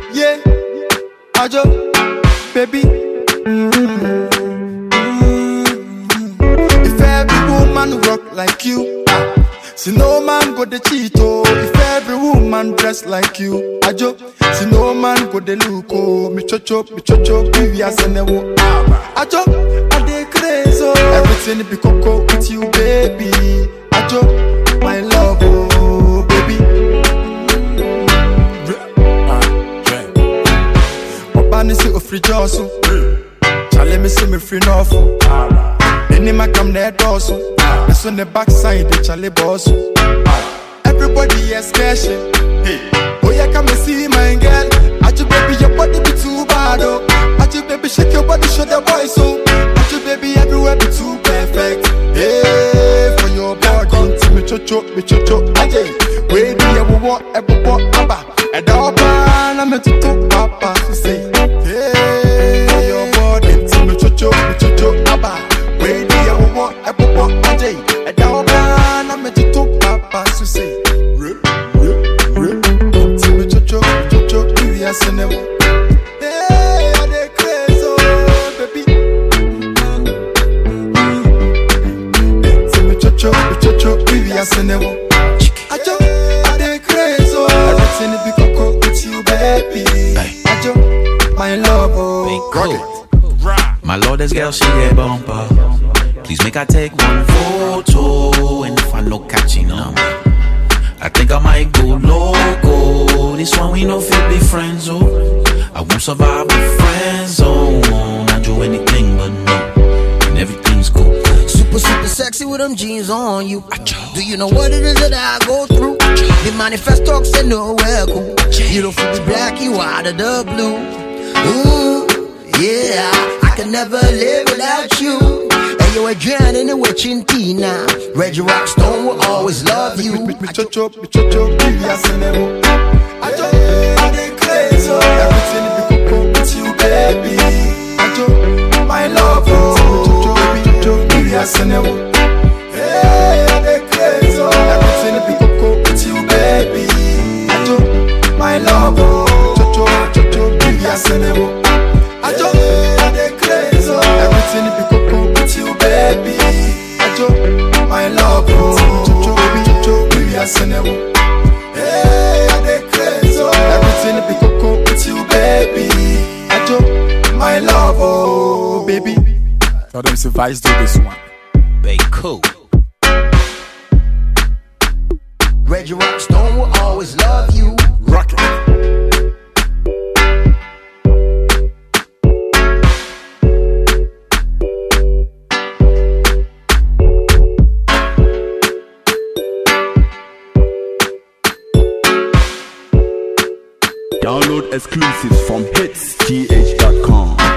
Yeah, Ajo, baby. If every woman rock like you, see no man go the cheat. Oh, if every woman dress like you, Ajo, see no man go the look. Oh, me chocho, baby, I say never. Ajo, I dey crazy. Oh, everything be coco with you, baby. Ajo, my love, oh, baby. Obani si ofri joso, chale me si me free nofu. Any ma come there doso, this on the backside the chale boss. Everybody is scared. Hey, oh yeah, come and see my girl. Ajo baby, your body be too bad, oh. Ajo baby, shake your body, show the boys so. Ajo baby, everywhere be too perfect. Hey, for your body, come to me chocho, Ajo. Where do you want every walk abba? And the open, I'm to talk papa to say. Hey, for your body, to me chocho, abba. Where do you want every walk Ajo? And the open, I'm to talk papa to say. I say never. Hey, I dey crazy, oh, baby. Say me chocho, baby, I say never. Ajo, I dey crazy, oh. Everything be coco with you, baby. Ajo, my love, oh. Rock it. My Lord's girl, she get bumper. Please make I take one photo, and if I no catching on, I think I might go loco. This one we no fit be friends, oh. I won't survive with friends, oh. I do anything but no, and everything's cool. Super sexy with them jeans on you. Do you know what it is that I go through? The manifest talk say no welcome. You don't feel the black, you out of the blue. Ooh, yeah, I can never live without you. And you were drowning in witching Tina. Reggie Rockstone will always love you. Me chocho, baby, I say never. Ajo, I dey crazy, oh. Everything be coco with you, baby. Ajo, my love, oh. Chocho, baby, I say never. Hey, I dey crazy, oh. Everything be coco with you, baby. Ajo, my love, oh. Chocho, baby, I say never. Ajo, I dey crazy, oh. Everything be coco with you, baby. Ajo, my love, oh. Chocho, baby, I say never. Hey, I dey crazy, oh. Everything be coco with you, baby. Ajo, my love, oh, baby. Tell them to Vice do this one. Bay cool. Reggie Rockstone will always love you. Rock it. Download exclusives from hitsgh.com.